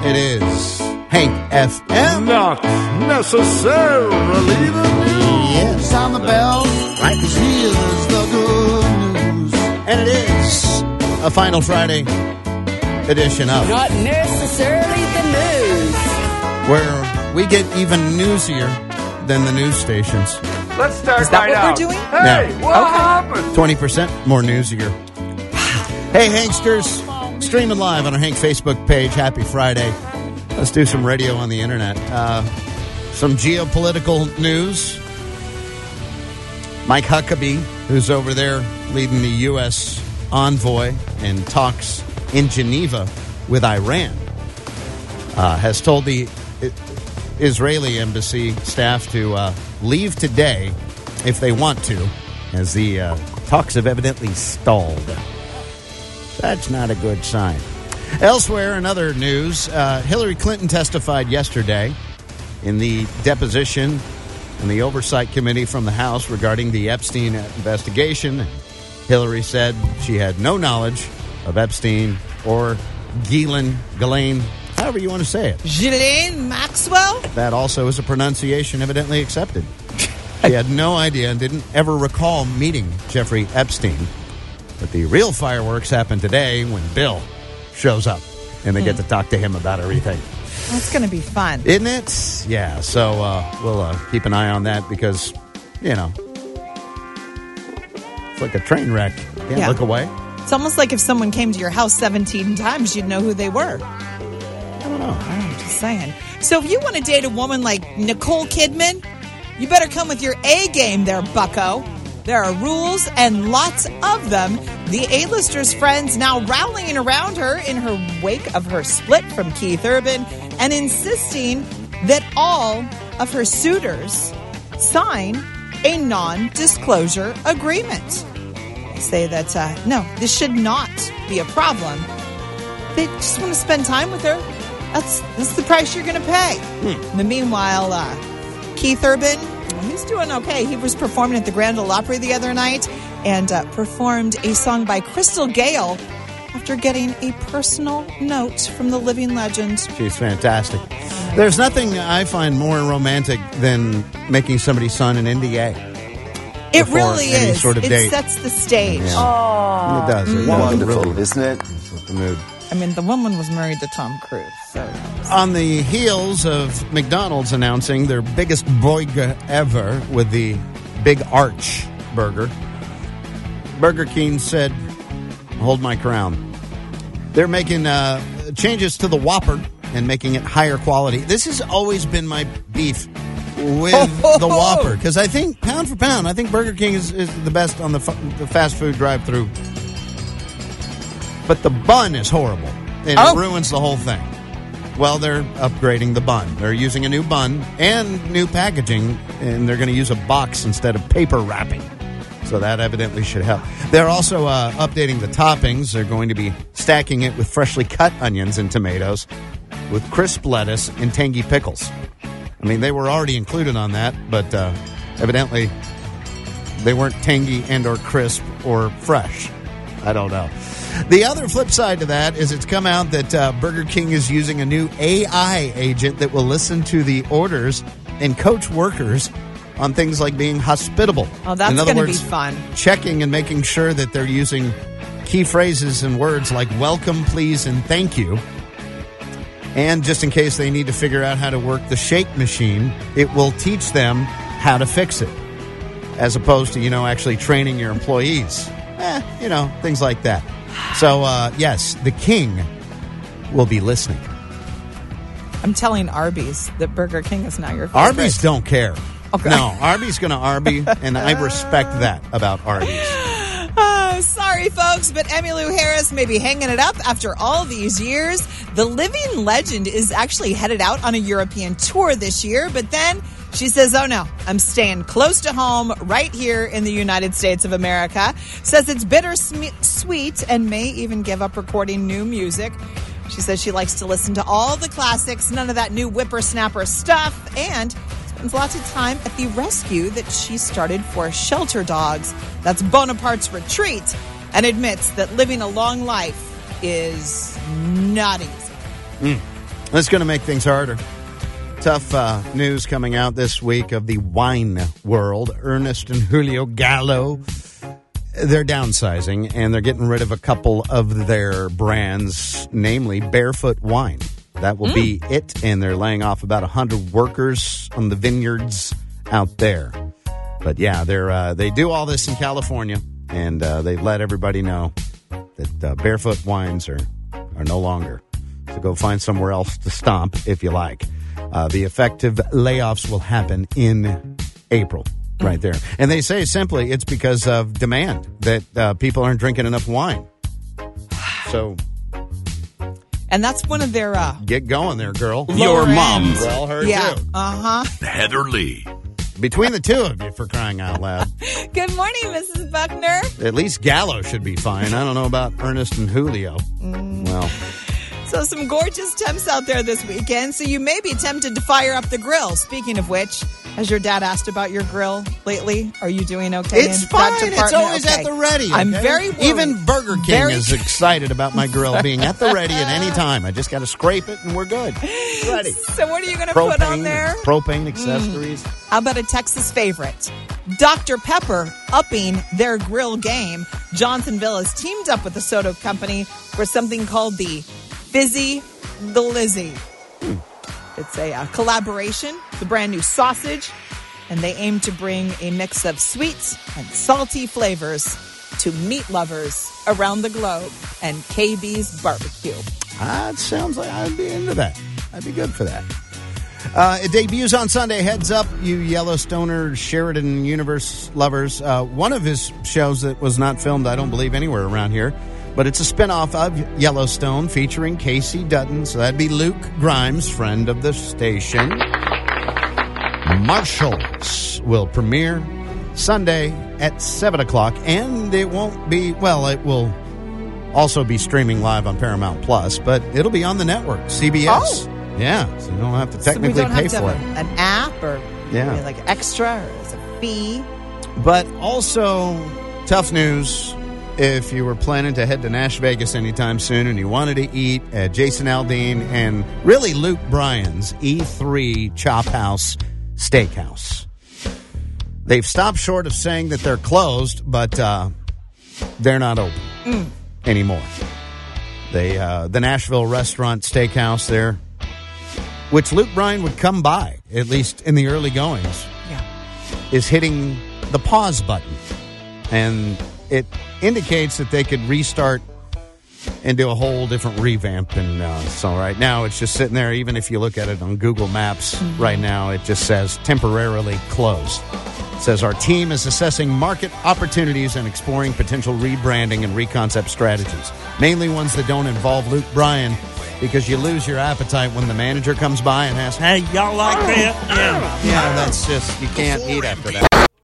It is Hank FM. Not necessarily the news. Yes, on the bell. Right. Here's the good news. And it is a final Friday edition of Not necessarily the news. where we get even newsier than the news stations. Let's start Is that right what out. we're doing? Hey, Yeah. what Okay. happened? 20% more newsier. Hey, Hanksters. Streaming live on our Hank Facebook page. Happy Friday. Let's do some radio on the internet. Some geopolitical news. Mike Huckabee, who's over there leading the U.S. envoy in talks in Geneva with Iran, has told the Israeli embassy staff to leave today if they want to, as the talks have evidently stalled. That's not a good sign. Elsewhere, in other news, Hillary Clinton testified yesterday in the deposition in the Oversight Committee from the House regarding the Epstein investigation. Hillary said she had no knowledge of Epstein or Ghislaine, however you want to say it. Ghislaine Maxwell? That also is a pronunciation evidently accepted. She had no idea and didn't ever recall meeting Jeffrey Epstein. But the real fireworks happen today when Bill shows up and they get to talk to him about everything. That's going to be fun. Isn't it? Yeah, so we'll keep an eye on that because, you know, it's like a train wreck. Can't Yeah. look away. It's almost like if someone came to your house 17 times, you'd know who they were. I don't know. I'm just saying. So if you want to date a woman like Nicole Kidman, you better come with your A game there, bucko. There are rules and lots of them. The A-lister's friends now rallying around her in her wake of her split from Keith Urban and insisting that all of her suitors sign a non-disclosure agreement. They say that, no, this should not be a problem. They just want to spend time with her. That's the price you're going to pay. In the meanwhile, Keith Urban, he's doing okay. He was performing at the Grand Ole Opry the other night and performed a song by Crystal Gayle after getting a personal note from the living legend. She's fantastic. There's nothing I find more romantic than making somebody sign an NDA. It before really any is. sort of It date. sets the stage. Yeah. It does. It does. Wonderful, Really isn't it? sets the mood. I mean, the woman was married to Tom Cruise. So On the heels of McDonald's announcing their biggest burger ever with the Big Arch burger, Burger King said, hold my crown. They're making changes to the Whopper and making it higher quality. This has always been my beef with the Whopper, because I think, pound for pound, I think Burger King is the best on the fast food drive-thru. But the bun is horrible, and it ruins the whole thing. Well, they're upgrading the bun. They're using a new bun and new packaging, and they're going to use a box instead of paper wrapping. So that evidently should help. They're also updating the toppings. They're going to be stacking it with freshly cut onions and tomatoes, with crisp lettuce and tangy pickles. I mean, they were already included on that, but evidently they weren't tangy and or crisp or fresh. I don't know. The other flip side to that is it's come out that Burger King is using a new AI agent that will listen to the orders and coach workers on things like being hospitable. Oh, that's In other going to be words, fun. checking and making sure that they're using key phrases and words like welcome, please, and thank you. And just in case they need to figure out how to work the shake machine, it will teach them how to fix it, as opposed to, actually training your employees. Things like that. So, yes, the king will be listening. I'm telling Arby's that Burger King is now your favorite. Arby's don't care. Okay. No, Arby's going to Arby, and I respect that about Arby's. Sorry, folks, but Emmylou Harris may be hanging it up after all these years. The living legend is actually headed out on a European tour this year, but then she says, oh no, I'm staying close to home right here in the United States of America. Says it's bittersweet and may even give up recording new music. She says she likes to listen to all the classics, none of that new whippersnapper stuff, and spends lots of time at the rescue that she started for shelter dogs. That's Bonaparte's Retreat, and admits that living a long life is not easy. That's going to make things harder. Tough news coming out this week of the wine world. Ernest and Julio Gallo, they're downsizing, and they're getting rid of a couple of their brands, namely Barefoot Wine. That will be it, and they're laying off about 100 workers on the vineyards out there. But yeah, they do all this in California, and they've let everybody know that Barefoot Wines are no longer. So go find somewhere else to stomp if you like. The effective layoffs will happen in April, right there. And they say simply it's because of demand that people aren't drinking enough wine. So... And that's one of their... Get going there, girl. Your mom. Well, her yeah. too. Heather Lee. Between the two of you, for crying out loud. Good morning, Mrs. Buckner. At least Gallo should be fine. I don't know about Ernest and Julio. Well... So some gorgeous temps out there this weekend, so you may be tempted to fire up the grill. Speaking of which, has your dad asked about your grill lately? Are you doing okay It's in that fine. It's department? always Okay. at the ready. Okay? I'm very worried. Even Burger King is excited about my grill being at the ready at any time. I just got to scrape it and we're good. It's ready. So what are you going to put on there? Propane accessories. How about a Texas favorite? Dr. Pepper upping their grill game. Johnsonville has teamed up with the soda company for something called the Fizzy the Lizzie. It's a collaboration, the brand new sausage, and they aim to bring a mix of sweet and salty flavors to meat lovers around the globe and KB's barbecue. It sounds like I'd be into that. I'd be good for that. It debuts on Sunday. Heads up, you Yellowstoner Sheridan Universe lovers. One of his shows that was not filmed, I don't believe, anywhere around here. But it's a spinoff of Yellowstone featuring Casey Dutton. So that'd be Luke Grimes, friend of the station. Marshalls will premiere Sunday at 7 o'clock. And it won't be, well, it will also be streaming live on Paramount Plus. But it'll be on the network, CBS. Oh. Yeah, so you don't have to technically pay for it. An app or like extra or as a fee. But also, tough news. If you were planning to head to Nash Vegas anytime soon and you wanted to eat at Jason Aldean and really Luke Bryan's E3 Chop House Steakhouse. They've stopped short of saying that they're closed, but they're not open anymore. The Nashville Restaurant Steakhouse there, which Luke Bryan would come by, at least in the early goings, is hitting the pause button. And it indicates that they could restart and do a whole different revamp. And so right now it's just sitting there. Even if you look at it on Google Maps right now, it just says temporarily closed. It says our team is assessing market opportunities and exploring potential rebranding and reconcept strategies, mainly ones that don't involve Luke Bryan, because you lose your appetite when the manager comes by and asks, "Hey, y'all like that?" Yeah, that's just, you can't eat after that.